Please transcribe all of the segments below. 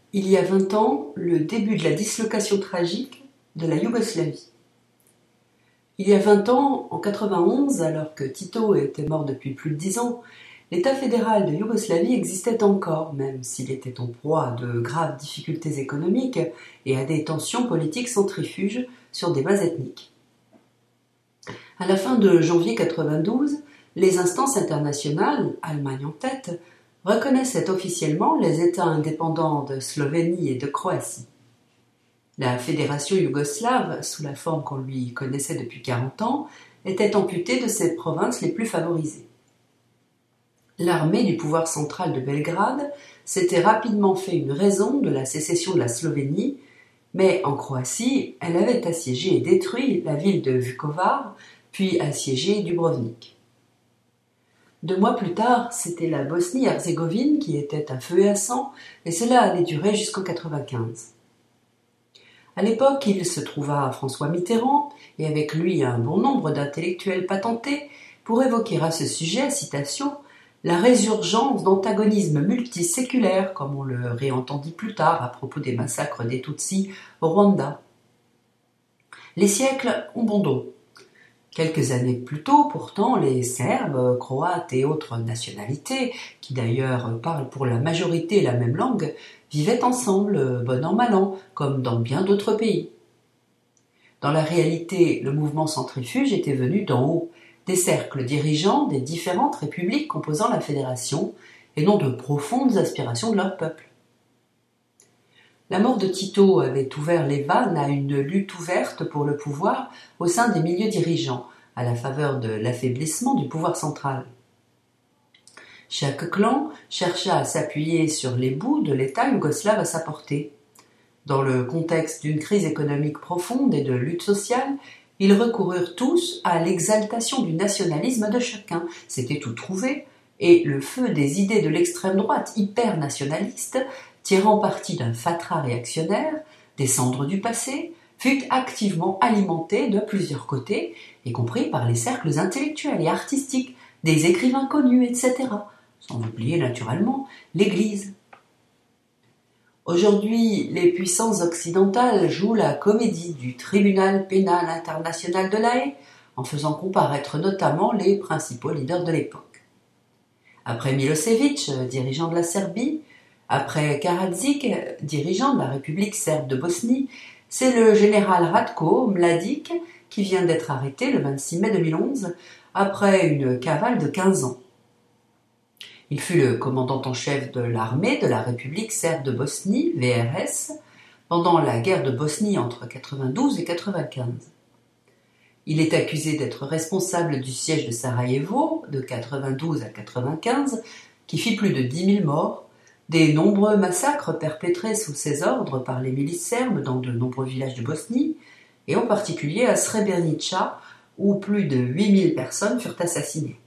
Il y a 20 ans, le début de la dislocation tragique de la Yougoslavie. Il y a 20 ans, en 91, alors que Tito était mort depuis plus de 10 ans, l'État fédéral de Yougoslavie existait encore, même s'il était en proie à de graves difficultés économiques et à des tensions politiques centrifuges sur des bases ethniques. À la fin de janvier 92, les instances internationales, Allemagne en tête, reconnaissaient officiellement les États indépendants de Slovénie et de Croatie. La fédération yougoslave, sous la forme qu'on lui connaissait depuis 40 ans, était amputée de ses provinces les plus favorisées. L'armée du pouvoir central de Belgrade s'était rapidement fait une raison de la sécession de la Slovénie, mais en Croatie, elle avait assiégé et détruit la ville de Vukovar, puis assiégé Dubrovnik. 2 mois plus tard, c'était la Bosnie-Herzégovine qui était à feu et à sang, et cela allait durer jusqu'en 1995. À l'époque, il se trouva François Mitterrand, et avec lui un bon nombre d'intellectuels patentés, pour évoquer à ce sujet, citation, « la résurgence d'antagonismes multiséculaires », comme on le réentendit plus tard à propos des massacres des Tutsis au Rwanda. Les siècles ont bon dos. Quelques années plus tôt, pourtant, les Serbes, Croates et autres nationalités, qui d'ailleurs parlent pour la majorité la même langue, vivaient ensemble, bon an mal an, comme dans bien d'autres pays. Dans la réalité, le mouvement centrifuge était venu d'en haut, des cercles dirigeants des différentes républiques composant la fédération, et non de profondes aspirations de leur peuple. La mort de Tito avait ouvert les vannes à une lutte ouverte pour le pouvoir au sein des milieux dirigeants, à la faveur de l'affaiblissement du pouvoir central. Chaque clan chercha à s'appuyer sur les bouts de l'État yougoslave à sa portée. Dans le contexte d'une crise économique profonde et de lutte sociale, ils recoururent tous à l'exaltation du nationalisme de chacun. C'était tout trouvé, et le feu des idées de l'extrême droite hyper-nationaliste, tirant parti d'un fatras réactionnaire, des cendres du passé, fut activement alimenté de plusieurs côtés, y compris par les cercles intellectuels et artistiques, des écrivains connus, etc., sans oublier naturellement l'Église. Aujourd'hui, les puissances occidentales jouent la comédie du tribunal pénal international de La Haye, en faisant comparaître notamment les principaux leaders de l'époque. Après Milosevic, dirigeant de la Serbie, après Karadzic, dirigeant de la République serbe de Bosnie, c'est le général Ratko Mladic qui vient d'être arrêté le 26 mai 2011, après une cavale de 15 ans. Il fut le commandant en chef de l'armée de la République serbe de Bosnie, VRS, pendant la guerre de Bosnie entre 92 et 95. Il est accusé d'être responsable du siège de Sarajevo de 92 à 95, qui fit plus de 10 000 morts, des nombreux massacres perpétrés sous ses ordres par les milices serbes dans de nombreux villages de Bosnie, et en particulier à Srebrenica, où plus de 8 000 personnes furent assassinées.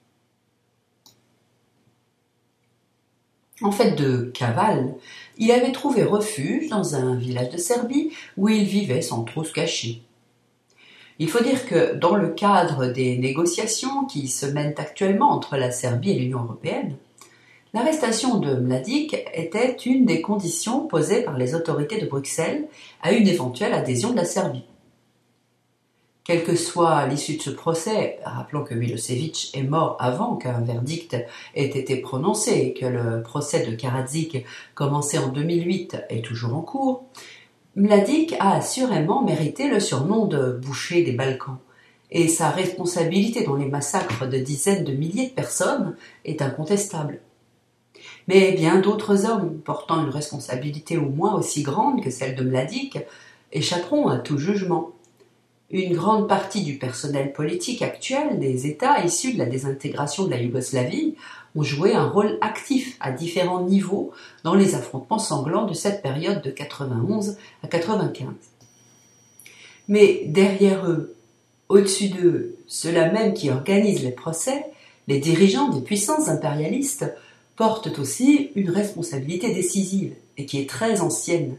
En fait de cavale, il avait trouvé refuge dans un village de Serbie où il vivait sans trop se cacher. Il faut dire que dans le cadre des négociations qui se mènent actuellement entre la Serbie et l'Union européenne, l'arrestation de Mladic était une des conditions posées par les autorités de Bruxelles à une éventuelle adhésion de la Serbie. Quelle que soit l'issue de ce procès, rappelons que Milosevic est mort avant qu'un verdict ait été prononcé et que le procès de Karadzic, commencé en 2008, est toujours en cours, Mladic a assurément mérité le surnom de boucher des Balkans, et sa responsabilité dans les massacres de dizaines de milliers de personnes est incontestable. Mais bien d'autres hommes, portant une responsabilité au moins aussi grande que celle de Mladic, échapperont à tout jugement. Une grande partie du personnel politique actuel des États issus de la désintégration de la Yougoslavie ont joué un rôle actif à différents niveaux dans les affrontements sanglants de cette période de 91 à 95. Mais derrière eux, au-dessus d'eux, ceux-là même qui organisent les procès, les dirigeants des puissances impérialistes, portent aussi une responsabilité décisive et qui est très ancienne.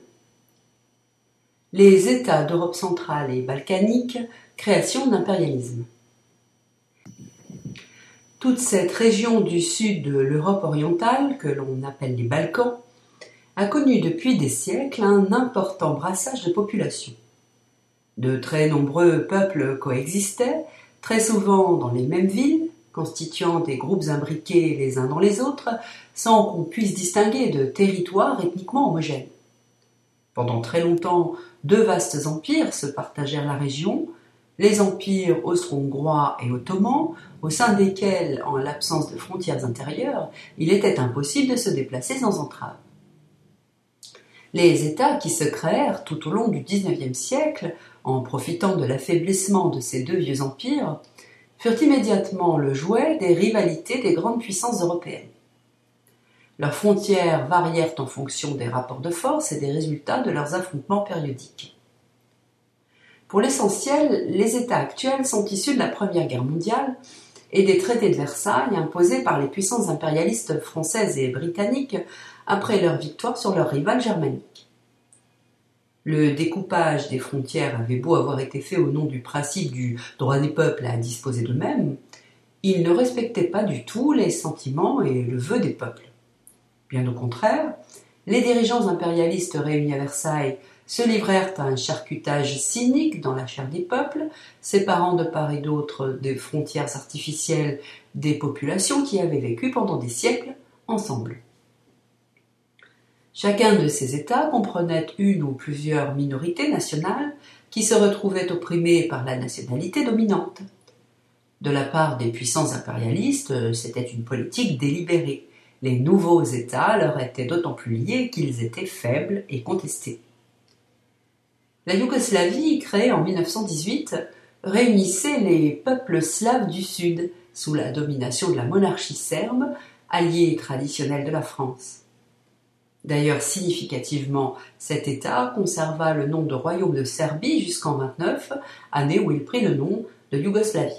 Les États d'Europe centrale et balkanique, création d'impérialisme. Toute cette région du sud de l'Europe orientale, que l'on appelle les Balkans, a connu depuis des siècles un important brassage de populations. De très nombreux peuples coexistaient, très souvent dans les mêmes villes, constituant des groupes imbriqués les uns dans les autres, sans qu'on puisse distinguer de territoires ethniquement homogènes. Pendant très longtemps, deux vastes empires se partagèrent la région, les empires austro-hongrois et ottomans, au sein desquels, en l'absence de frontières intérieures, il était impossible de se déplacer sans entrave. Les États qui se créèrent tout au long du XIXe siècle, en profitant de l'affaiblissement de ces deux vieux empires, furent immédiatement le jouet des rivalités des grandes puissances européennes. Leurs frontières varièrent en fonction des rapports de force et des résultats de leurs affrontements périodiques. Pour l'essentiel, les États actuels sont issus de la Première Guerre mondiale et des traités de Versailles imposés par les puissances impérialistes françaises et britanniques après leur victoire sur leurs rivales germaniques. Le découpage des frontières avait beau avoir été fait au nom du principe du droit des peuples à disposer d'eux-mêmes, il ne respectait pas du tout les sentiments et le vœu des peuples. Bien au contraire, les dirigeants impérialistes réunis à Versailles se livrèrent à un charcutage cynique dans la chair des peuples, séparant de part et d'autre des frontières artificielles des populations qui avaient vécu pendant des siècles ensemble. Chacun de ces États comprenait une ou plusieurs minorités nationales qui se retrouvaient opprimées par la nationalité dominante. De la part des puissances impérialistes, c'était une politique délibérée. Les nouveaux États leur étaient d'autant plus liés qu'ils étaient faibles et contestés. La Yougoslavie, créée en 1918, réunissait les peuples slaves du Sud, sous la domination de la monarchie serbe, alliée traditionnelle de la France. D'ailleurs, significativement, cet État conserva le nom de Royaume de Serbie jusqu'en 1929, année où il prit le nom de Yougoslavie.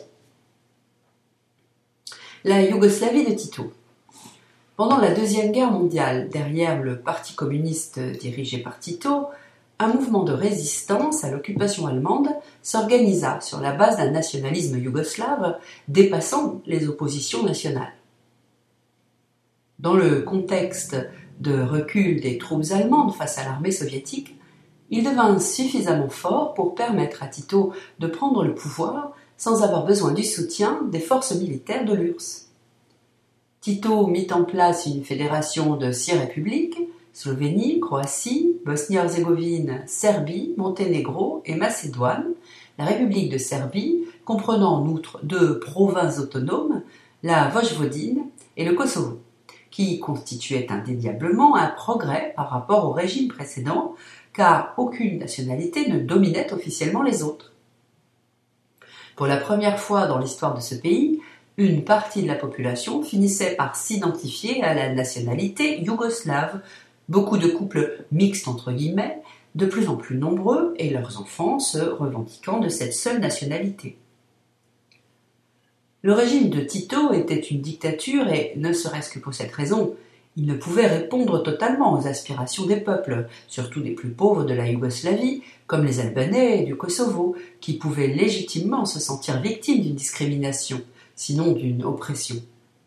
La Yougoslavie de Tito. Pendant la Deuxième Guerre mondiale, derrière le Parti communiste dirigé par Tito, un mouvement de résistance à l'occupation allemande s'organisa sur la base d'un nationalisme yougoslave dépassant les oppositions nationales. Dans le contexte de recul des troupes allemandes face à l'armée soviétique, il devint suffisamment fort pour permettre à Tito de prendre le pouvoir sans avoir besoin du soutien des forces militaires de l'URSS. Tito mit en place une fédération de 6 républiques, Slovénie, Croatie, Bosnie-Herzégovine, Serbie, Monténégro et Macédoine, la République de Serbie, comprenant en outre 2 provinces autonomes, la Vojvodine et le Kosovo, qui constituait indéniablement un progrès par rapport au régime précédent, car aucune nationalité ne dominait officiellement les autres. Pour la première fois dans l'histoire de ce pays, une partie de la population finissait par s'identifier à la nationalité yougoslave, beaucoup de couples mixtes entre guillemets, de plus en plus nombreux et leurs enfants se revendiquant de cette seule nationalité. Le régime de Tito était une dictature et, ne serait-ce que pour cette raison, il ne pouvait répondre totalement aux aspirations des peuples, surtout des plus pauvres de la Yougoslavie, comme les Albanais et du Kosovo, qui pouvaient légitimement se sentir victimes d'une discrimination, sinon d'une oppression.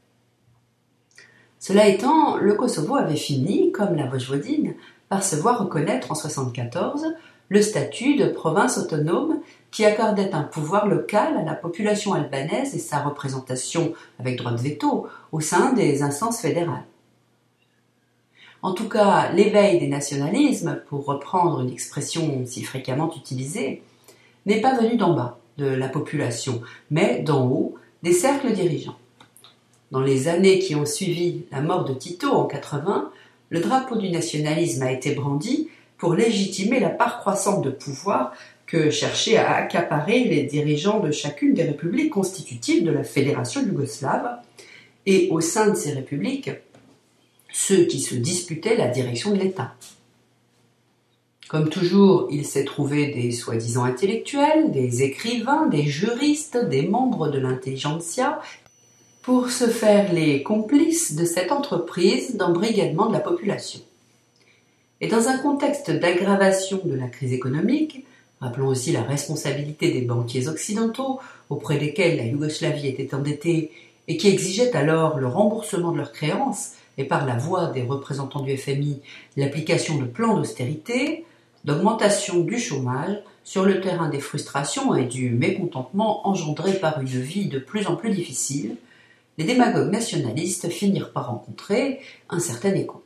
Cela étant, le Kosovo avait fini, comme la Vojvodine, par se voir reconnaître en 1974 le statut de province autonome qui accordait un pouvoir local à la population albanaise et sa représentation avec droit de veto au sein des instances fédérales. En tout cas, l'éveil des nationalismes, pour reprendre une expression si fréquemment utilisée, n'est pas venu d'en bas, de la population, mais d'en haut, des cercles dirigeants. Dans les années qui ont suivi la mort de Tito en 1980, le drapeau du nationalisme a été brandi pour légitimer la part croissante de pouvoir que cherchaient à accaparer les dirigeants de chacune des républiques constitutives de la Fédération yougoslave, et au sein de ces républiques, ceux qui se disputaient la direction de l'État. Comme toujours, il s'est trouvé des soi-disant intellectuels, des écrivains, des juristes, des membres de l'intelligentsia, pour se faire les complices de cette entreprise d'embrigadement de la population. Et dans un contexte d'aggravation de la crise économique, rappelons aussi la responsabilité des banquiers occidentaux auprès desquels la Yougoslavie était endettée et qui exigeaient alors le remboursement de leurs créances et par la voix des représentants du FMI l'application de plans d'austérité, d'augmentation du chômage sur le terrain des frustrations et du mécontentement engendré par une vie de plus en plus difficile, les démagogues nationalistes finirent par rencontrer un certain écho.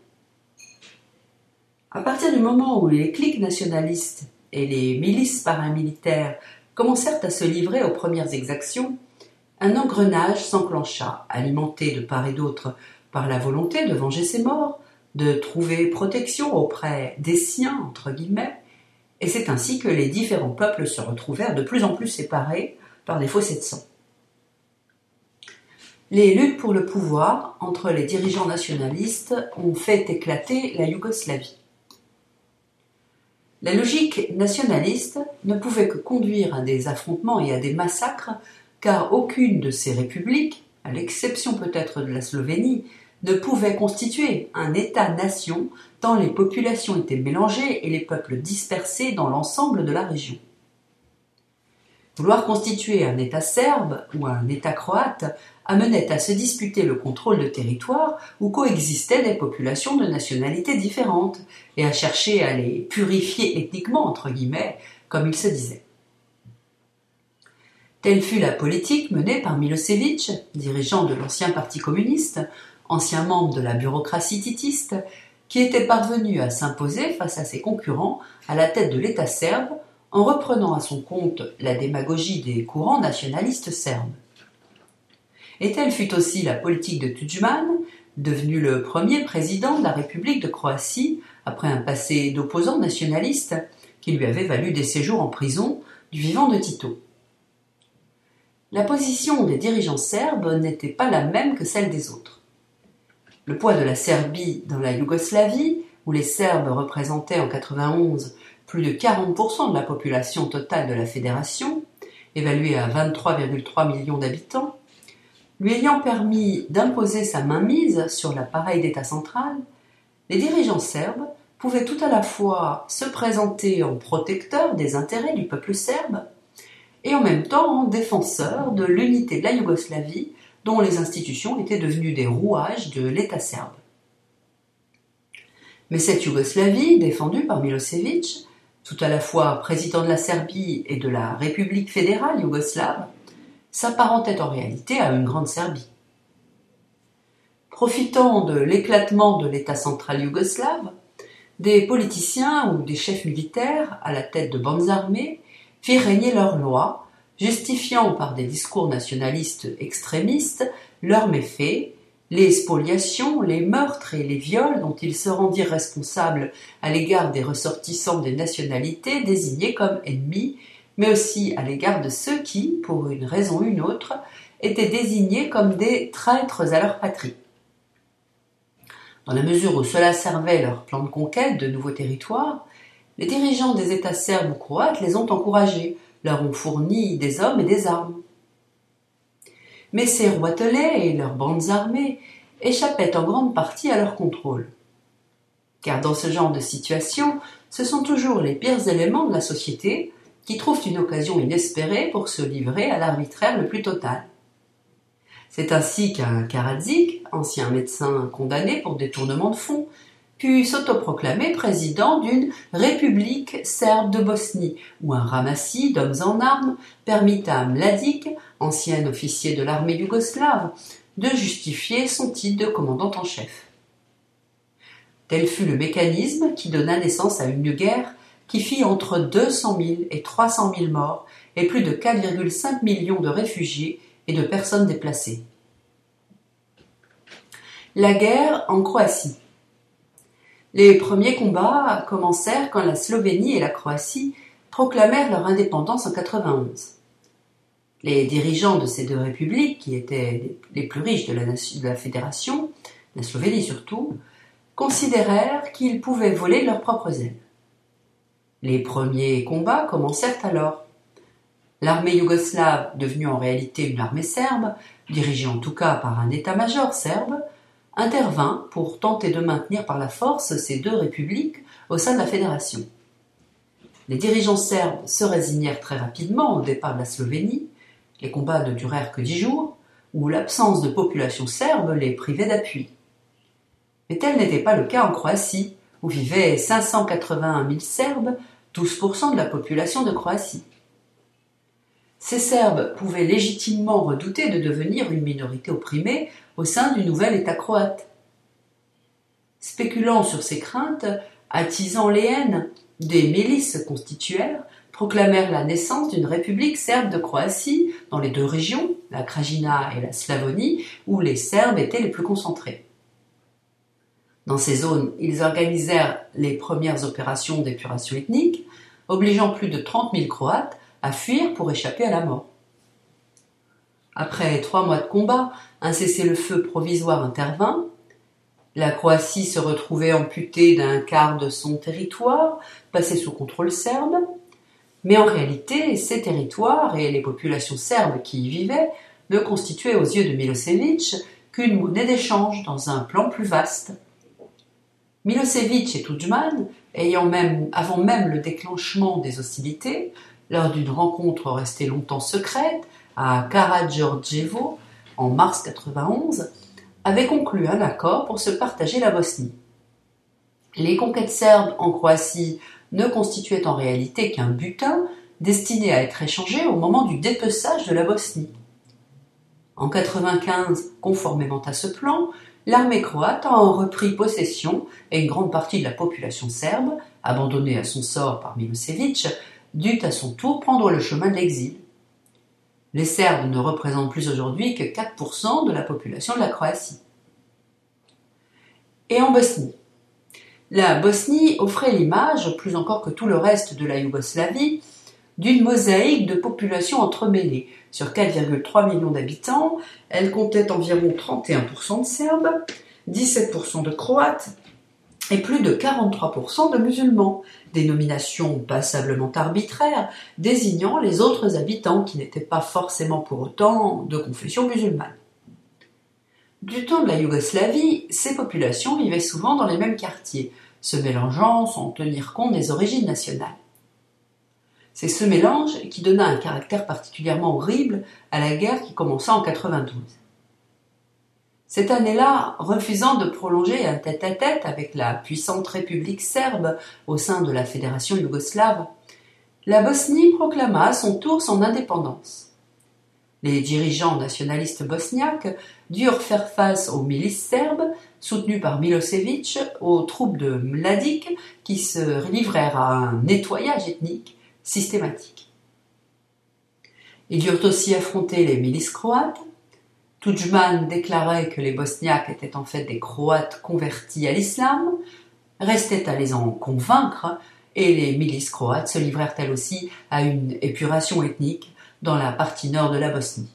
À partir du moment où les cliques nationalistes et les milices paramilitaires commencèrent à se livrer aux premières exactions, un engrenage s'enclencha, alimenté de part et d'autre par la volonté de venger ses morts, de trouver protection auprès des siens, entre guillemets, et c'est ainsi que les différents peuples se retrouvèrent de plus en plus séparés par des fossés de sang. Les luttes pour le pouvoir entre les dirigeants nationalistes ont fait éclater la Yougoslavie. La logique nationaliste ne pouvait que conduire à des affrontements et à des massacres, car aucune de ces républiques, à l'exception peut-être de la Slovénie, ne pouvait constituer un État-nation tant les populations étaient mélangées et les peuples dispersés dans l'ensemble de la région. Vouloir constituer un État serbe ou un État croate amenait à se disputer le contrôle de territoires où coexistaient des populations de nationalités différentes et à chercher à les purifier ethniquement, entre guillemets, comme il se disait. Telle fut la politique menée par Milosevic, dirigeant de l'ancien parti communiste, ancien membre de la bureaucratie titiste, qui était parvenu à s'imposer face à ses concurrents à la tête de l'État serbe en reprenant à son compte la démagogie des courants nationalistes serbes. Et telle fut aussi la politique de Tudjman, devenu le premier président de la République de Croatie après un passé d'opposant nationaliste qui lui avait valu des séjours en prison du vivant de Tito. La position des dirigeants serbes n'était pas la même que celle des autres. Le poids de la Serbie dans la Yougoslavie, où les Serbes représentaient en 1991 plus de 40% de la population totale de la fédération, évaluée à 23,3 millions d'habitants, lui ayant permis d'imposer sa mainmise sur l'appareil d'État central, les dirigeants serbes pouvaient tout à la fois se présenter en protecteurs des intérêts du peuple serbe et en même temps en défenseurs de l'unité de la Yougoslavie dont les institutions étaient devenues des rouages de l'État serbe. Mais cette Yougoslavie, défendue par Milosevic, tout à la fois président de la Serbie et de la République fédérale yougoslave, s'apparentait en réalité à une grande Serbie. Profitant de l'éclatement de l'État central yougoslave, des politiciens ou des chefs militaires à la tête de bandes armées firent régner leurs lois, justifiant par des discours nationalistes extrémistes leurs méfaits, les spoliations, les meurtres et les viols dont ils se rendirent responsables à l'égard des ressortissants des nationalités désignés comme ennemis, mais aussi à l'égard de ceux qui, pour une raison ou une autre, étaient désignés comme des traîtres à leur patrie. Dans la mesure où cela servait leur plan de conquête de nouveaux territoires, les dirigeants des États serbes ou croates les ont encouragés, leur ont fourni des hommes et des armes. Mais ces roitelets et leurs bandes armées échappaient en grande partie à leur contrôle. Car dans ce genre de situation, ce sont toujours les pires éléments de la société qui trouvent une occasion inespérée pour se livrer à l'arbitraire le plus total. C'est ainsi qu'un Karadzic, ancien médecin condamné pour détournement de fonds, put s'autoproclamer président d'une République serbe de Bosnie, où un ramassis d'hommes en armes permit à Mladic, ancien officier de l'armée yougoslave, de justifier son titre de commandant en chef. Tel fut le mécanisme qui donna naissance à une guerre qui fit entre 200 000 et 300 000 morts et plus de 4,5 millions de réfugiés et de personnes déplacées. La guerre en Croatie. Les premiers combats commencèrent quand la Slovénie et la Croatie proclamèrent leur indépendance en 1991. Les dirigeants de ces deux républiques, qui étaient les plus riches de la fédération, la Slovénie surtout, considérèrent qu'ils pouvaient voler de leurs propres ailes. Les premiers combats commencèrent alors. L'armée yougoslave, devenue en réalité une armée serbe, dirigée en tout cas par un état-major serbe, intervint pour tenter de maintenir par la force ces deux républiques au sein de la fédération. Les dirigeants serbes se résignèrent très rapidement au départ de la Slovénie, les combats ne durèrent que 10 jours, où l'absence de population serbe les privait d'appui. Mais tel n'était pas le cas en Croatie, où vivaient 581 000 Serbes, 12% de la population de Croatie. Ces Serbes pouvaient légitimement redouter de devenir une minorité opprimée au sein du nouvel État croate. Spéculant sur ces craintes, attisant les haines, des milices se constituèrent, proclamèrent la naissance d'une république serbe de Croatie dans les deux régions, la Krajina et la Slavonie, où les Serbes étaient les plus concentrés. Dans ces zones, ils organisèrent les premières opérations d'épuration ethnique, obligeant plus de 30 000 Croates à fuir pour échapper à la mort. Après 3 mois de combat, un cessez-le-feu provisoire intervint. La Croatie se retrouvait amputée d'un quart de son territoire, passé sous contrôle serbe, mais en réalité, ces territoires et les populations serbes qui y vivaient ne constituaient aux yeux de Milošević qu'une monnaie d'échange dans un plan plus vaste. Milošević et Tudjman, avant même le déclenchement des hostilités, lors d'une rencontre restée longtemps secrète à Karađorđevo en mars 91, avaient conclu un accord pour se partager la Bosnie. Les conquêtes serbes en Croatie ne constituaient en réalité qu'un butin destiné à être échangé au moment du dépeçage de la Bosnie. En 1995, conformément à ce plan, l'armée croate en reprit possession et une grande partie de la population serbe, abandonnée à son sort par Milošević, dut à son tour prendre le chemin de l'exil. Les Serbes ne représentent plus aujourd'hui que 4% de la population de la Croatie. Et en Bosnie. La Bosnie offrait l'image, plus encore que tout le reste de la Yougoslavie, d'une mosaïque de populations entremêlées. Sur 4,3 millions d'habitants, elle comptait environ 31% de Serbes, 17% de Croates et plus de 43% de musulmans, dénomination passablement arbitraire désignant les autres habitants qui n'étaient pas forcément pour autant de confession musulmane. Du temps de la Yougoslavie, ces populations vivaient souvent dans les mêmes quartiers, se mélangeant sans tenir compte des origines nationales. C'est ce mélange qui donna un caractère particulièrement horrible à la guerre qui commença en 92. Cette année-là, refusant de prolonger un tête-à-tête avec la puissante République serbe au sein de la Fédération yougoslave, la Bosnie proclama à son tour son indépendance. Les dirigeants nationalistes bosniaques durent faire face aux milices serbes, soutenues par Milošević, aux troupes de Mladić, qui se livrèrent à un nettoyage ethnique systématique. Ils durent aussi affronter les milices croates. Tudjman déclarait que les Bosniaques étaient en fait des Croates convertis à l'islam, restait à les en convaincre, et les milices croates se livrèrent elles aussi à une épuration ethnique dans la partie nord de la Bosnie.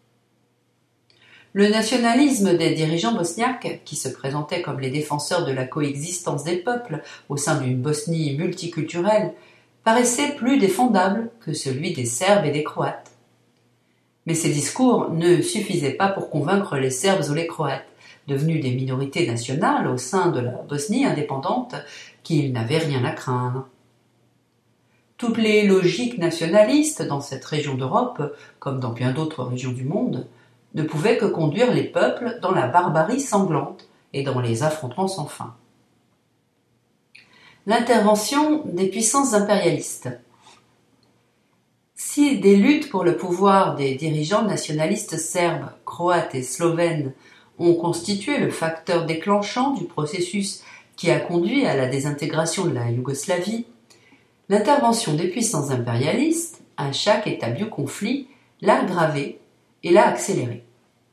Le nationalisme des dirigeants bosniaques, qui se présentaient comme les défenseurs de la coexistence des peuples au sein d'une Bosnie multiculturelle, paraissait plus défendable que celui des Serbes et des Croates. Mais ces discours ne suffisaient pas pour convaincre les Serbes ou les Croates, devenus des minorités nationales au sein de la Bosnie indépendante, qu'ils n'avaient rien à craindre. Toutes les logiques nationalistes dans cette région d'Europe, comme dans bien d'autres régions du monde, ne pouvaient que conduire les peuples dans la barbarie sanglante et dans les affrontements sans fin. L'intervention des puissances impérialistes. Si des luttes pour le pouvoir des dirigeants nationalistes serbes, croates et slovènes ont constitué le facteur déclenchant du processus qui a conduit à la désintégration de la Yougoslavie, l'intervention des puissances impérialistes, à chaque étape du conflit, l'a aggravé et l'a accéléré.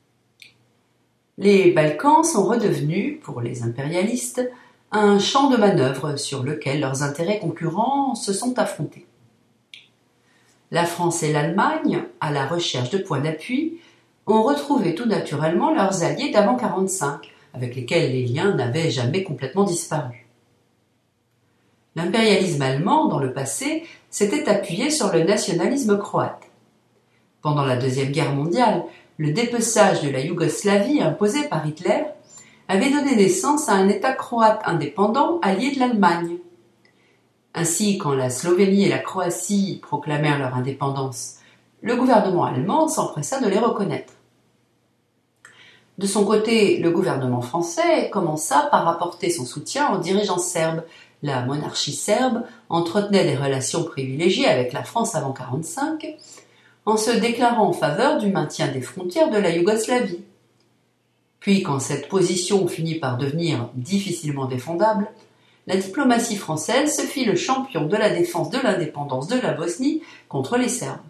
Les Balkans sont redevenus, pour les impérialistes, un champ de manœuvre sur lequel leurs intérêts concurrents se sont affrontés. La France et l'Allemagne, à la recherche de points d'appui, ont retrouvé tout naturellement leurs alliés d'avant 1945, avec lesquels les liens n'avaient jamais complètement disparu. L'impérialisme allemand, dans le passé, s'était appuyé sur le nationalisme croate. Pendant la Deuxième Guerre mondiale, le dépeçage de la Yougoslavie imposé par Hitler avait donné naissance à un État croate indépendant allié de l'Allemagne. Ainsi, quand la Slovénie et la Croatie proclamèrent leur indépendance, le gouvernement allemand s'empressa de les reconnaître. De son côté, le gouvernement français commença par apporter son soutien aux dirigeants serbes. La monarchie serbe entretenait des relations privilégiées avec la France avant 1945, en se déclarant en faveur du maintien des frontières de la Yougoslavie. Puis, quand cette position finit par devenir difficilement défendable, la diplomatie française se fit le champion de la défense de l'indépendance de la Bosnie contre les Serbes.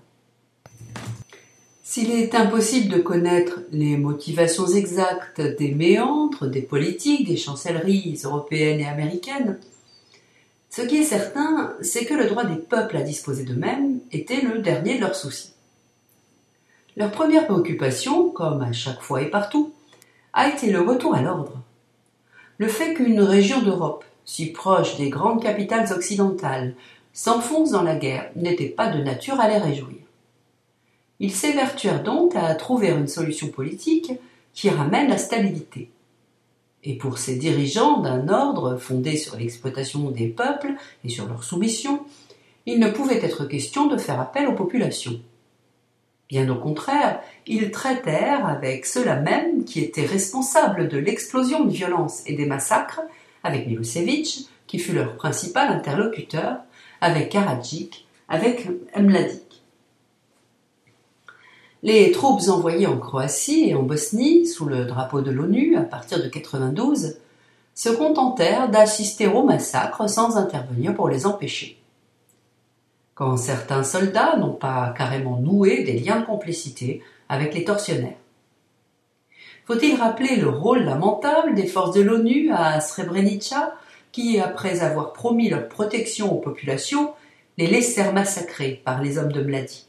S'il est impossible de connaître les motivations exactes des méandres, des politiques, des chancelleries européennes et américaines, ce qui est certain, c'est que le droit des peuples à disposer d'eux-mêmes était le dernier de leurs soucis. Leur première préoccupation, comme à chaque fois et partout, a été le retour à l'ordre. Le fait qu'une région d'Europe, si proche des grandes capitales occidentales, s'enfonce dans la guerre n'était pas de nature à les réjouir. Ils s'évertuèrent donc à trouver une solution politique qui ramène la stabilité. Et pour ces dirigeants d'un ordre fondé sur l'exploitation des peuples et sur leur soumission, il ne pouvait être question de faire appel aux populations. Bien au contraire, ils traitèrent avec ceux-là même qui étaient responsables de l'explosion de violence et des massacres, avec Milosevic, qui fut leur principal interlocuteur, avec Karadzic, avec Mladic. Les troupes envoyées en Croatie et en Bosnie, sous le drapeau de l'ONU, à partir de 1992, se contentèrent d'assister aux massacres sans intervenir pour les empêcher. Quand certains soldats n'ont pas carrément noué des liens de complicité avec les tortionnaires. Faut-il rappeler le rôle lamentable des forces de l'ONU à Srebrenica, qui, après avoir promis leur protection aux populations, les laissèrent massacrer par les hommes de Mladic.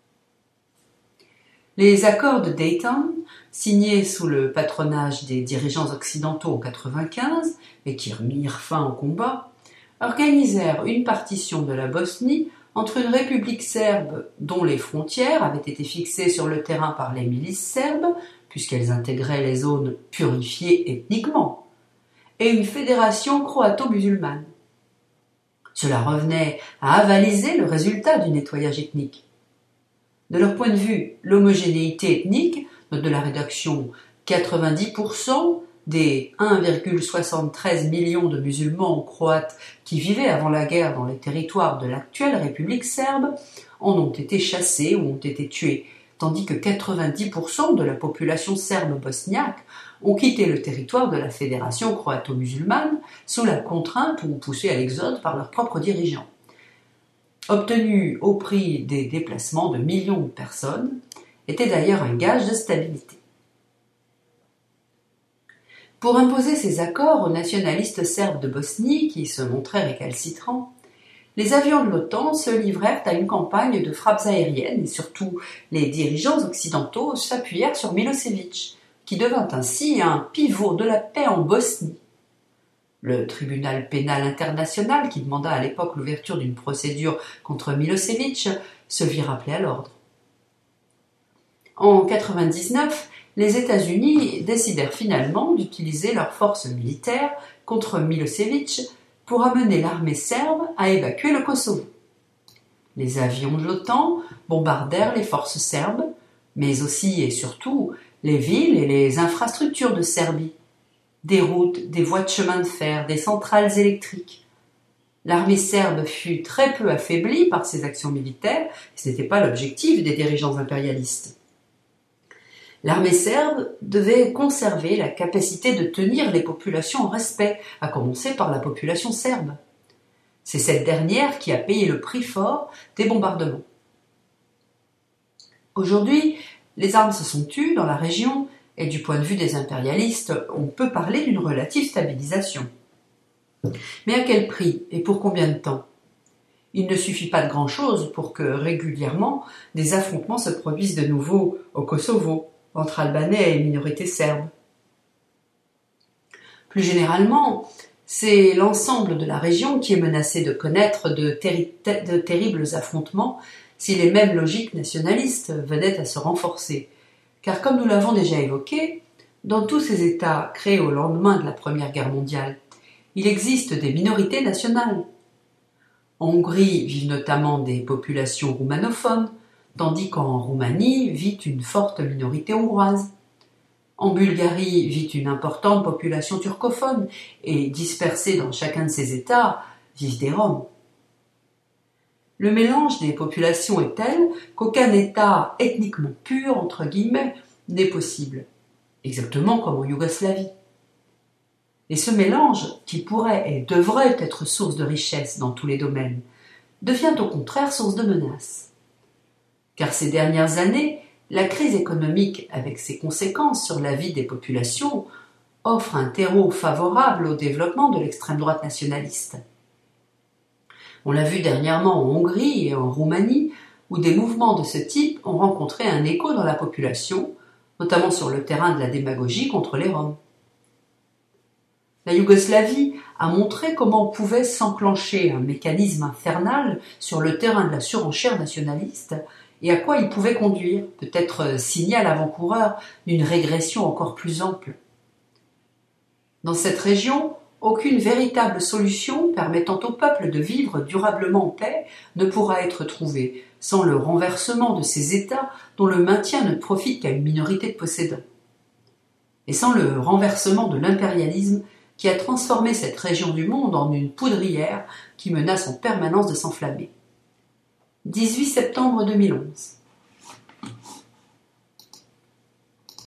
Les accords de Dayton, signés sous le patronage des dirigeants occidentaux en 1995 et qui mirent fin au combat, organisèrent une partition de la Bosnie entre une république serbe dont les frontières avaient été fixées sur le terrain par les milices serbes, puisqu'elles intégraient les zones purifiées ethniquement, et une fédération croato-musulmane. Cela revenait à avaliser le résultat du nettoyage ethnique. De leur point de vue, l'homogénéité ethnique, note de la rédaction 90% des 1,73 millions de musulmans croates qui vivaient avant la guerre dans les territoires de l'actuelle République serbe en ont été chassés ou ont été tués, tandis que 90% de la population serbe bosniaque ont quitté le territoire de la Fédération croato-musulmane sous la contrainte ou poussés à l'exode par leurs propres dirigeants. Obtenu au prix des déplacements de millions de personnes, était d'ailleurs un gage de stabilité. Pour imposer ces accords aux nationalistes serbes de Bosnie, qui se montraient récalcitrants, les avions de l'OTAN se livrèrent à une campagne de frappes aériennes et surtout les dirigeants occidentaux s'appuyèrent sur Milosevic, qui devint ainsi un pivot de la paix en Bosnie. Le tribunal pénal international, qui demanda à l'époque l'ouverture d'une procédure contre Milosevic, se vit rappeler à l'ordre. En 1999, les États-Unis décidèrent finalement d'utiliser leurs forces militaires contre Milosevic pour amener l'armée serbe à évacuer le Kosovo. Les avions de l'OTAN bombardèrent les forces serbes, mais aussi et surtout les villes et les infrastructures de Serbie. Des routes, des voies de chemin de fer, des centrales électriques. L'armée serbe fut très peu affaiblie par ces actions militaires, et ce n'était pas l'objectif des dirigeants impérialistes. L'armée serbe devait conserver la capacité de tenir les populations en respect, à commencer par la population serbe. C'est cette dernière qui a payé le prix fort des bombardements. Aujourd'hui, les armes se sont tues dans la région, et du point de vue des impérialistes, on peut parler d'une relative stabilisation. Mais à quel prix et pour combien de temps? Il ne suffit pas de grand-chose pour que, régulièrement, des affrontements se produisent de nouveau au Kosovo, entre Albanais et minorités serbes. Plus généralement, c'est l'ensemble de la région qui est menacé de connaître de terribles affrontements si les mêmes logiques nationalistes venaient à se renforcer. Car comme nous l'avons déjà évoqué, dans tous ces États créés au lendemain de la Première Guerre mondiale, il existe des minorités nationales. En Hongrie vivent notamment des populations roumanophones, tandis qu'en Roumanie vit une forte minorité hongroise. En Bulgarie vit une importante population turcophone et dispersée dans chacun de ces États vivent des Roms. Le mélange des populations est tel qu'aucun État ethniquement pur, entre guillemets, n'est possible, exactement comme en Yougoslavie. Et ce mélange, qui pourrait et devrait être source de richesse dans tous les domaines, devient au contraire source de menace. Car ces dernières années, la crise économique, avec ses conséquences sur la vie des populations, offre un terreau favorable au développement de l'extrême droite nationaliste. On l'a vu dernièrement en Hongrie et en Roumanie, où des mouvements de ce type ont rencontré un écho dans la population, notamment sur le terrain de la démagogie contre les Roms. La Yougoslavie a montré comment pouvait s'enclencher un mécanisme infernal sur le terrain de la surenchère nationaliste et à quoi il pouvait conduire, peut-être signal avant-coureur d'une régression encore plus ample. Dans cette région, aucune véritable solution permettant au peuple de vivre durablement en paix ne pourra être trouvée sans le renversement de ces États dont le maintien ne profite qu'à une minorité de possédants. Et sans le renversement de l'impérialisme qui a transformé cette région du monde en une poudrière qui menace en permanence de s'enflammer. 18 septembre 2011.